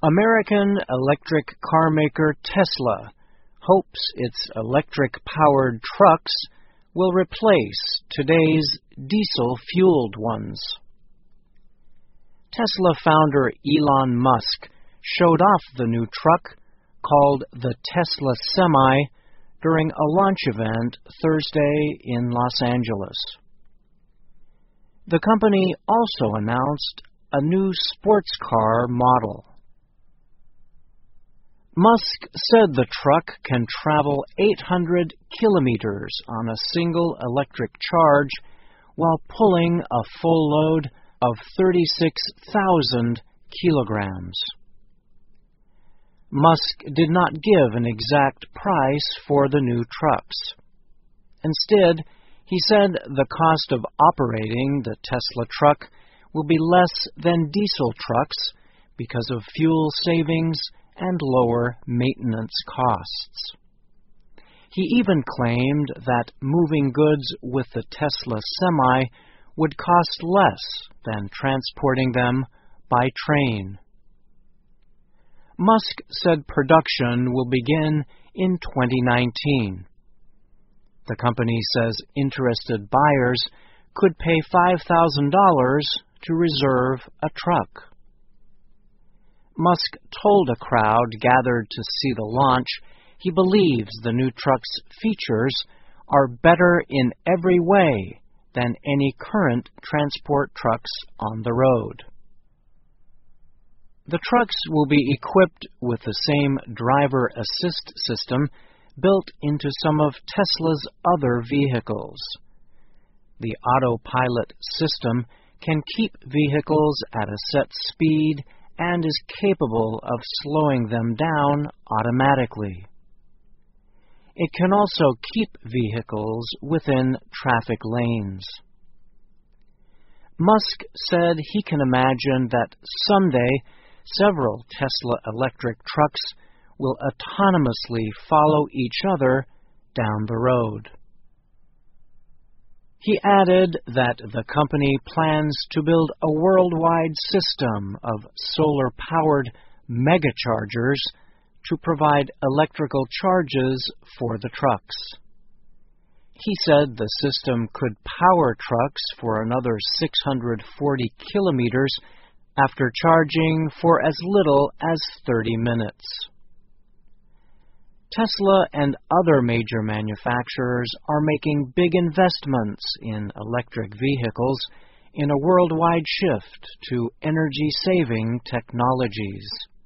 American electric car maker Tesla hopes its electric-powered trucks will replace today's diesel-fueled ones. Tesla founder Elon Musk showed off the new truck, called the Tesla Semi, during a launch event Thursday in Los Angeles. The company also announced a new sports car model. Musk said the truck can travel 800 kilometers on a single electric charge while pulling a full load of 36,000 kilograms. Musk did not give an exact price for the new trucks. Instead, he said the cost of operating the Tesla truck will be less than diesel trucks because of fuel savings and lower maintenance costs. He even claimed that moving goods with the Tesla Semi would cost less than transporting them by train. Musk said production will begin in 2019. The company says interested buyers could pay $5,000 to reserve a truck. Musk told a crowd gathered to see the launch he believes the new truck's features are better in every way than any current transport trucks on the road. The trucks will be equipped with the same driver assist system built into some of Tesla's other vehicles. The autopilot system can keep vehicles at a set speed and is capable of slowing them down automatically. It can also keep vehicles within traffic lanes. Musk said he can imagine that someday several Tesla electric trucks will autonomously follow each other down the road. He added that the company plans to build a worldwide system of solar-powered megachargers to provide electrical charges for the trucks. He said the system could power trucks for another 640 kilometers after charging for as little as 30 minutes. Tesla and other major manufacturers are making big investments in electric vehicles in a worldwide shift to energy-saving technologies.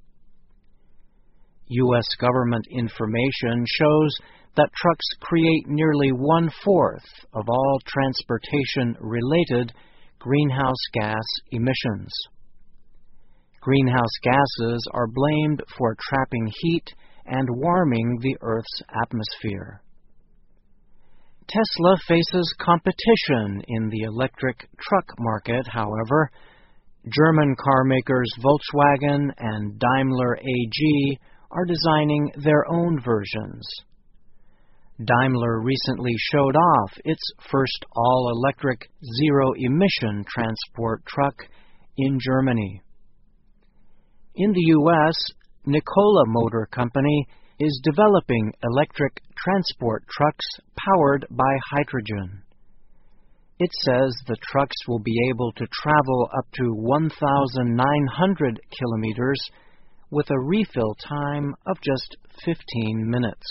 U.S. government information shows that trucks create nearly 1/4 of all transportation-related greenhouse gas emissions. Greenhouse gases are blamed for trapping heat and warming the Earth's atmosphere. Tesla faces competition in the electric truck market, however. German car makers Volkswagen and Daimler AG are designing their own versions. Daimler recently showed off its first all-electric zero-emission transport truck in Germany. In the U.S., Nikola Motor Company is developing electric transport trucks powered by hydrogen. It says the trucks will be able to travel up to 1,900 kilometers with a refill time of just 15 minutes.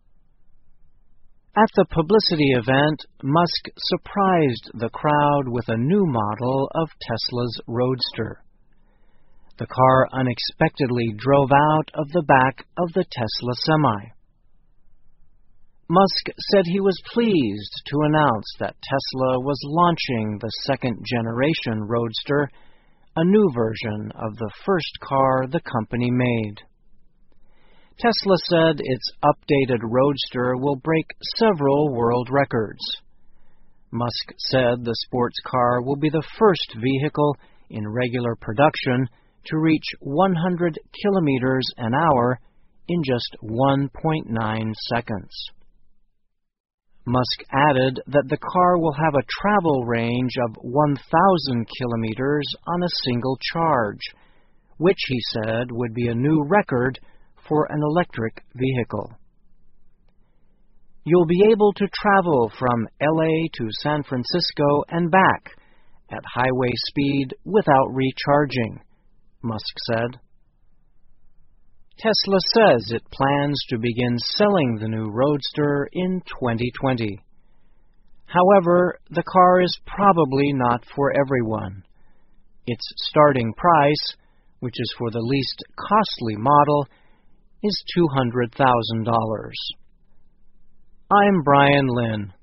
At the publicity event, Musk surprised the crowd with a new model of Tesla's Roadster. The car unexpectedly drove out of the back of the Tesla Semi. Musk said he was pleased to announce that Tesla was launching the second-generation Roadster, a new version of the first car the company made. Tesla said its updated Roadster will break several world records. Musk said the sports car will be the first vehicle in regular production to reach 100 kilometers an hour in just 1.9 seconds. Musk added that the car will have a travel range of 1,000 kilometers on a single charge, which he said would be a new record for an electric vehicle. You'll be able to travel from LA to San Francisco and back at highway speed without recharging, Musk said. Tesla says it plans to begin selling the new Roadster in 2020. However, the car is probably not for everyone. Its starting price, which is for the least costly model, is $200,000. I'm Brian Lynn.